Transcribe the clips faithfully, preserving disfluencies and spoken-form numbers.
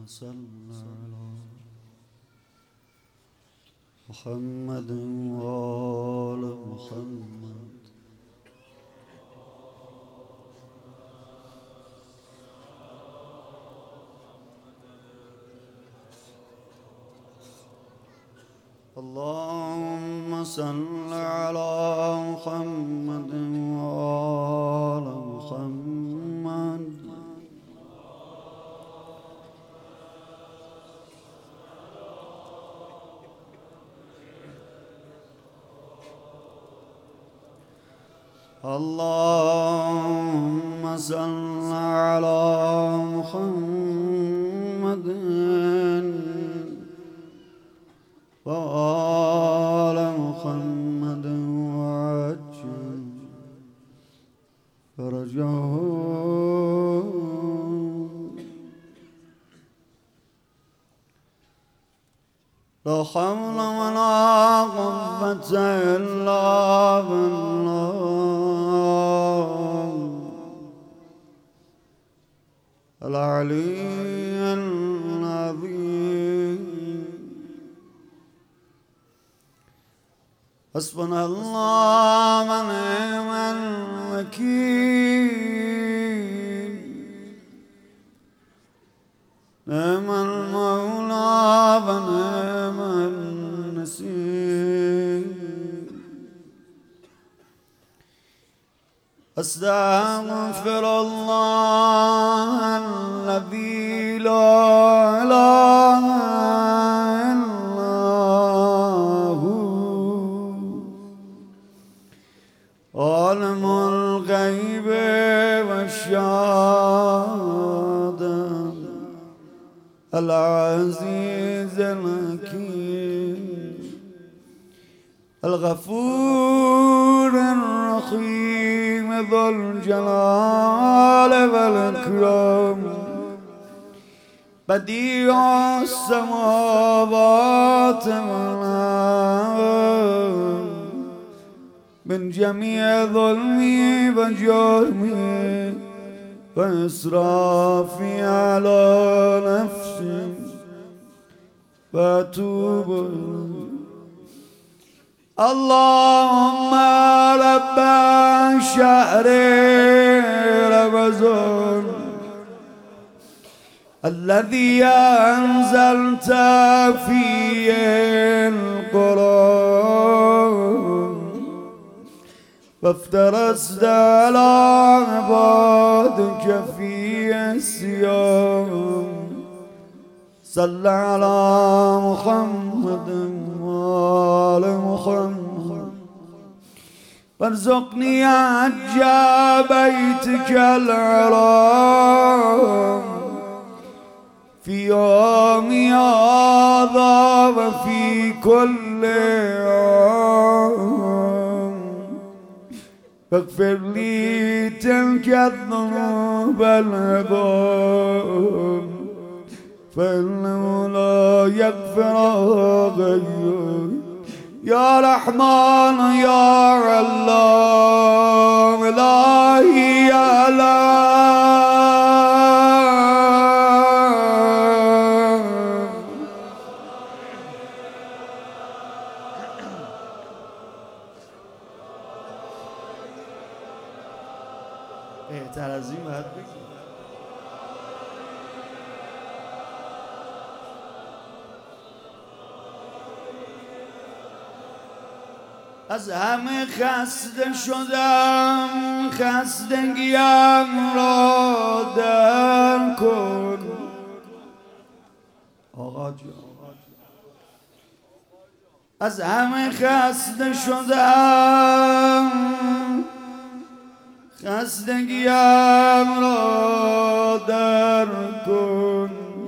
صل على محمد وآل محمد. اللهم صل على محمد وآل محمد. اللهم صل على محمد وآل محمد وعجل فرجهم. لا حول ولا قوة إلا بالله العلي العظيم. حسبنا الله ونعم الوكيل. نعم المولى ونعم النصير. أستغفر الله الذي لا إله إلا هو عالم الغيب والشهادة العزيز الحكيم الغفور الرحيم ذو الجلال والإكرام بديع السماوات والأرض من جميع ظلمي وجرمي وإسرافي على نفسي وأتوب إليه. اللهم رب شهر رمضان الذي أنزلت فيه القرآن وافترست على عبادك فيه الصيام. صل على محمد وآل محمد وارزقني حج بيتك الحرام في يوم هذا وفي كل يوم. فاغفر لي تلك الذنوب العظام فإنه لا يغفرها غيرك. يا رحمن يا علام إلهي يا الله. بهتر از این باید بگی. از همه خسته شدم خستگیم را در کن آقا جان. از همه خسته شدم خستگیم را در کن.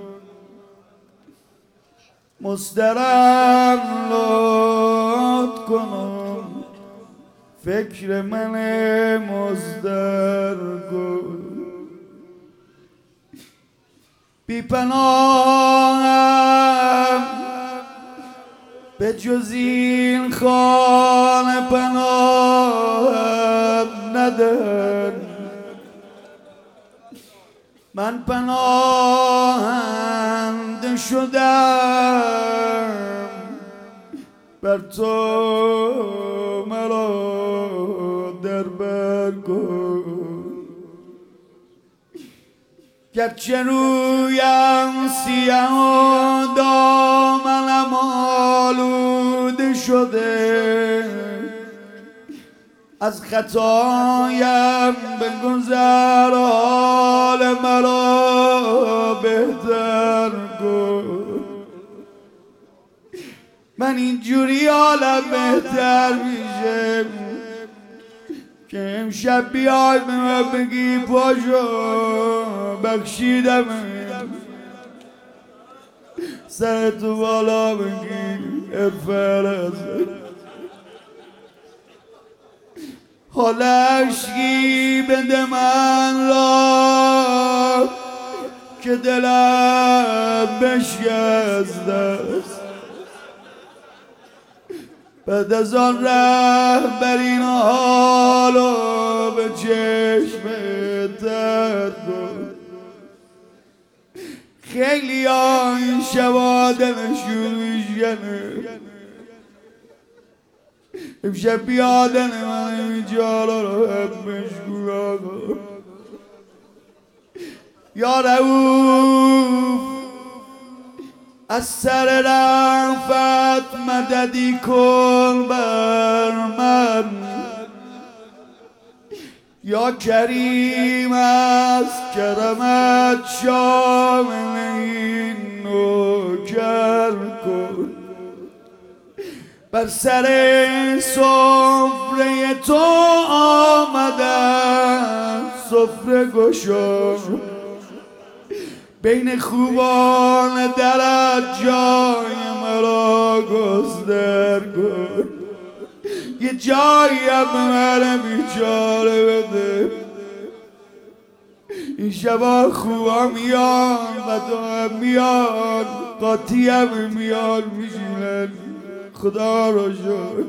مسترم لطف کنم فکر من مزدرگو بی پناهم به جز این خانه پناهم ندن. من پناهنده شدم بر تو مرا در بر کن گرچه رویم سیاه و دامنم آلوده شده از خطایم بگذر حال مرا بهتر کن من اینجوری حالم بهتر میشه که امشب بیای به من بگی پاشو بخشیدم سرتو بالا بگی افرز حال عشقی بده من را که دلم بشکسته است بعد از آن رهبرین حالو به چشم تر کن خیلی ها این شبا دلشون میشکنه امشب بیادن من این جالا رو هم مشکول آقا یا رؤوف از سر رفت مددی کن بر من یا کریم از کرمت شامل این نوکر کن بر سر سفره تو آمدم سفره گشا بین خوبان درت جای مرا گستر کن یه جایی هم به من بیچاره بده این شبا خوبا میان قطعا هم میان قاطی هم میان میشینن خدا رو شد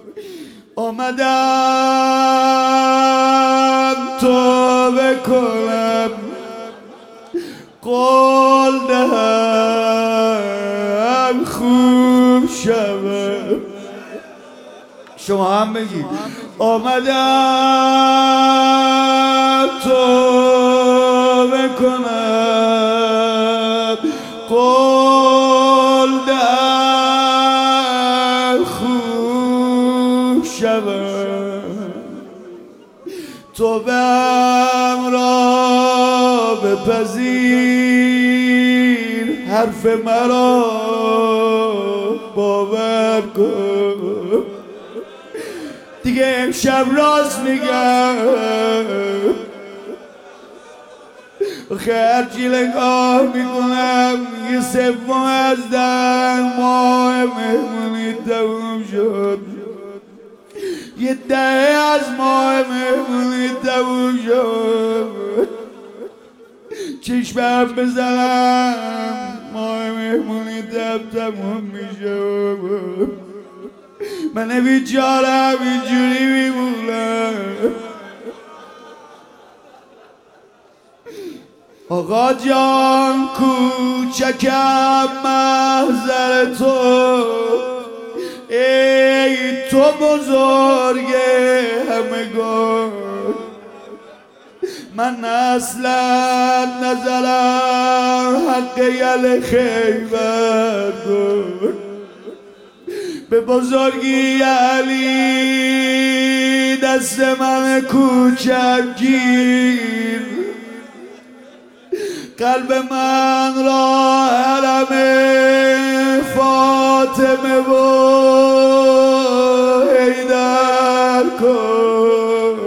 آمدم توبه کنم قول دهم خوب شود شما هم بگید آمدم توبه کنم قول دهم خوب شود توبه‌ام را بپذیر حرف مرا باور کن دیگه امشب راست میگم خرچی نگاه میکنم یه سوم از ده ماه مهمونی تموم شد یه دهه از ماه مهمونی تموم شد چشمم بزنم ماه مهمونی تب تموم میشه من بیچارم اینجوری میمونم آقا جان کوچکم محضر تو ای تو بزرگ همگان من اصلا نظرم حق یل خیبر کن به بزرگی علی دست من کوچک گیر قلب من را حرم فاطمه و حیدر کن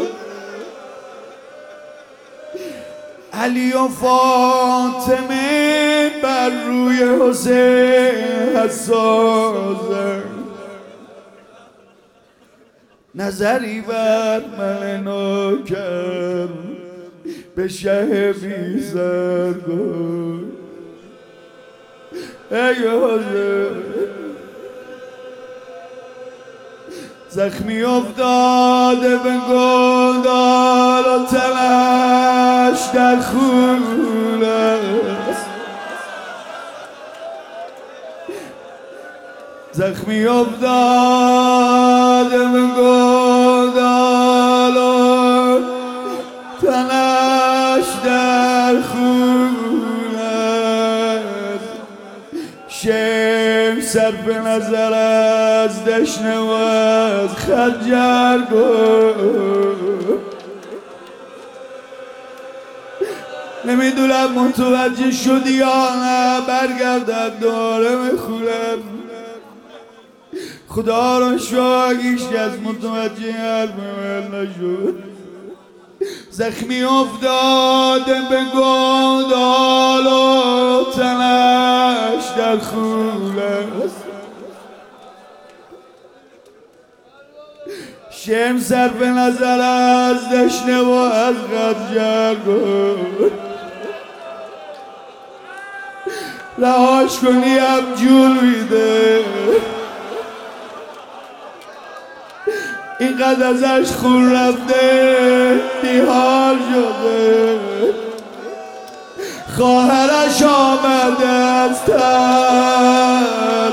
علی و فاطمه بر روی حسین حساسن نظری بر من نوکر به شه بیزر کن ای حسین زخمی افتاده به گودال و تنش در خونه، زخمی افتاده به گودال و تنش در خونه، شم صرف نظر از دشنه و از خنجر گفت. نمیدونم متوجه شدی یا نه، برگردم داره میخونم. خدا را شکر هیچ کس متوجه حرف من نشد. زخمی افتاده به گودال و تنش در خونه، شم صرف نظر از دشنه و از خنجر گفت. رهاش کنی هم جون میده، اینقدر ازش خون رفته بیحال شده. خواهرش آمده از تن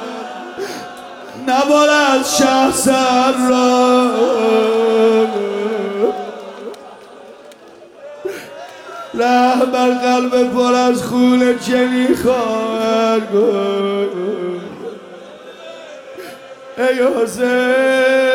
نبال از شه سر را، ره بر قلب پر از خون چنین خواهر گفت. ای حسین